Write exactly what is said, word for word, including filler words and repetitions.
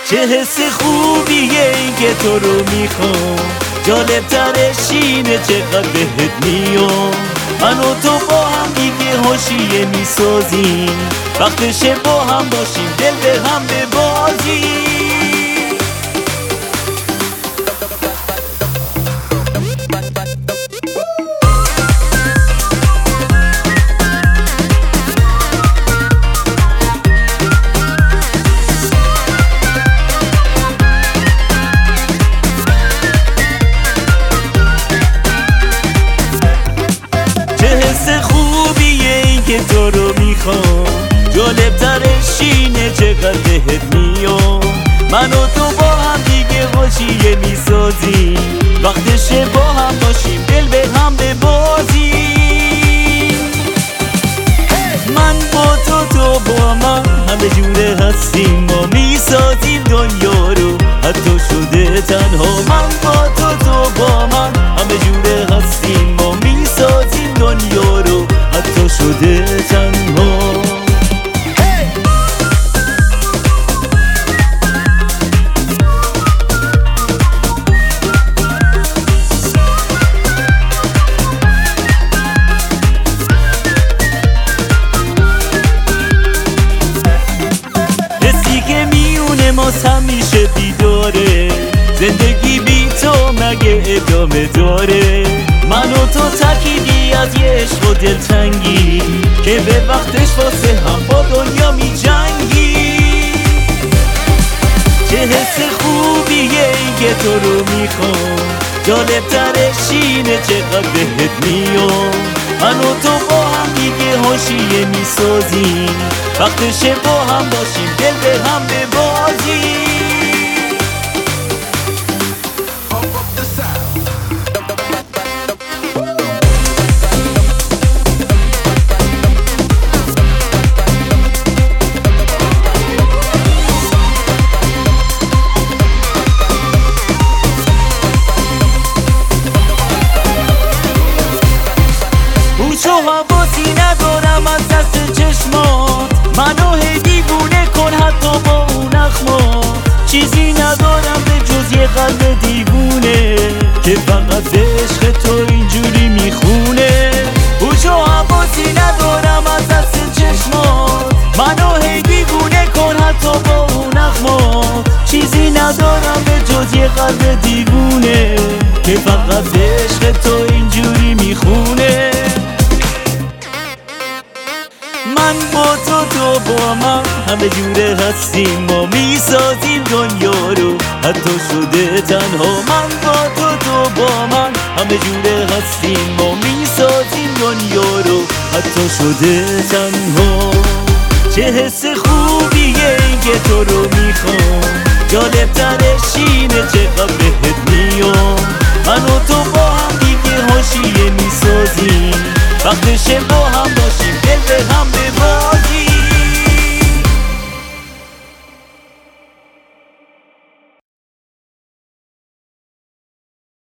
چه حس خوبیه این که تو رو میخوام، جالب ترش اینه چقدر بهت میام. من و تو با هم دیگه حاشیه میسازیم، وقتشه با هم باشیم دل به هم ببازیم. که تو رو میخوام، جالب ترش اینه چقدر بهت میام. من و تو با هم دیگه حاشیه میسازیم، وقتشه با هم باشیم دل به هم ببازیم. من با تو تو با من همه جوره هستیم، ما میسازیم دنیا رو حتی شده تنها. من با تو تو با من همه جوره هستیم، ما میسازیم دنیا رو حتی شده تنها. حسی که میونه ما همیشه بیداره، زندگی بی تو مگه ادامه داره؟ من و تو ترکیبی از یه عشق و دلتنگی که به وقتش واسه هم با دنیا می جنگی. چه حس خوبیه این که تو رو میخوام، جالب ترش اینه چقدر بهت میام. من و تو با هم دیگه حاشیه میسازیم، وقتشه با هم باشیم دل به هم ببازیم. چو حواسی ندارم از دست چشمات، منو هی دیوونه کن حتی با اون اخمات. چیزی ندارم به جز یه قلب دیوونه که فقط به عشق تو اینجوری میخونه. چو حواسی ندارم از دست چشمات، منو هی دیوونه کن حتی با اون اخمات. چیزی ندارم به جز یه قلب دیوونه که فقط به عشق تو اینجوری میخونه. من با تو تو با من همه جوره هستیم، ما میسازیم دنیا رو حتی شده تنها. من با تو تو با من همه جوره هستیم، ما میسازیم دنیا رو حتی شده تنها. چه حس خوبیه این که تو رو میخوام، جالب ترش اینه چقدر بهت میام. من و تو با هم دیگه حاشیه میسازیم، وقتشه با